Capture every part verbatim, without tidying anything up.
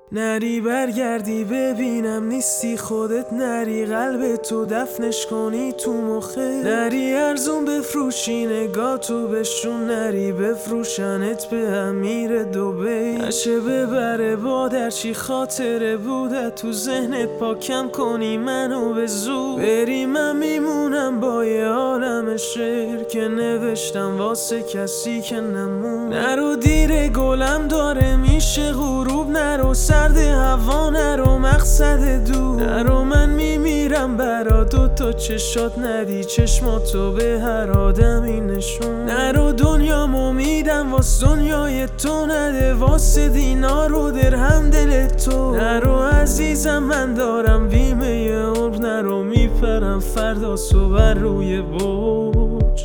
نری برگردی ببینم نیستی خودت، نری قلب تو دفنش کنی تو مخه، نری ارزون بفروشی نگاه تو بشون، نری بفروشنت به امیر دوبی، نشه ببره با درچی خاطره بوده تو ذهنت، پاکم کنی منو به زور بری، من میمونم با یه عالم شعر که نوشتم واسه کسی که نمون. نرو دیر گلم داره میشه غروب، نرو سرد هوا، نرو مقصد دور، نرو من میمیرم برا دو تا چشات، ندی چشماتو به هر آدمی نشون، نرو دنیامو میدم واس دنیای تو، نده واسه دینار و درهم دل تو، نرو عزیزم من دارم بیمه عمر، نرو میپرم فردا صبح روی برج،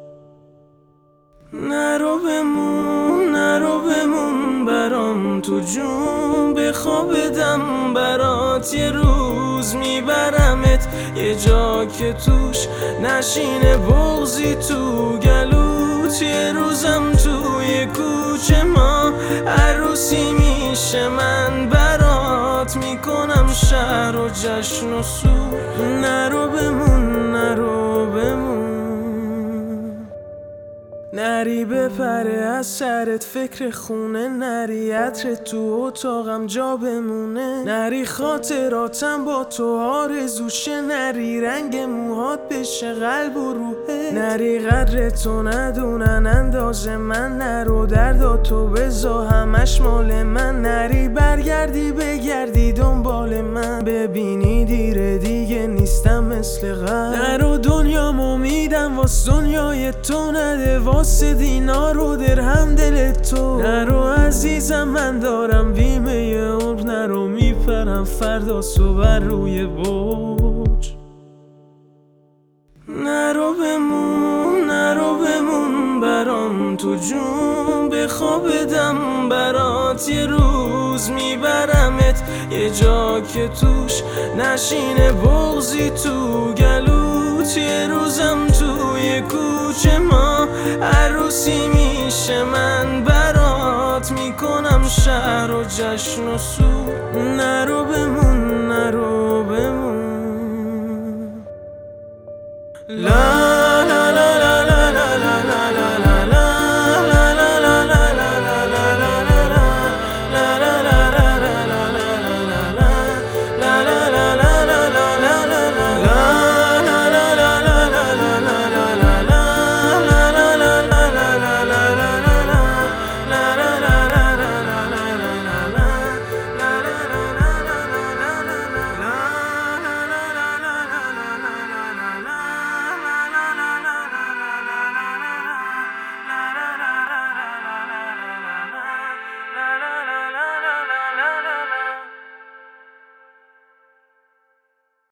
نرو بمون نرو بمون برام تو جون، بخوابدم برات یه روز میبرمت یه جا که توش نشینه بغضی تو گلوت، یه روزم توی کوچه ما عروسی میشه، من برات میکنم شهر و جشن و سور، نرو بمون نرو بمون، نری بپره از سرت فکر خونه، نری عطرت تو اتاقم جا بمونه، نری خاطراتم با تو آرزوشه، نری رنگ موهات بشه قلب و روحه، نری قدر تو ندونن انداز من، نرو درداتو بزا همش مال من، نری برگردی بگردی دنبال من، ببینی دیره دیگه نیستم مثل قبل، نرو دنیامو میدم واس دنیای تو، نده واسه دینار و درهم دل تو، نرو عزیزم من دارم بیمه عمر، نرو میپرم فردا صبح روی برج، نرو بمون نرو بمون برام تو جون، بخوابدم برات یه روز میبرمت یه جا که توش نشینه بغضی تو گلوت، یه روزم توی کوچه ما عروسی میشه، من برات میکنم شهر و جشن و سور، نرو بمون نرو بمون. لا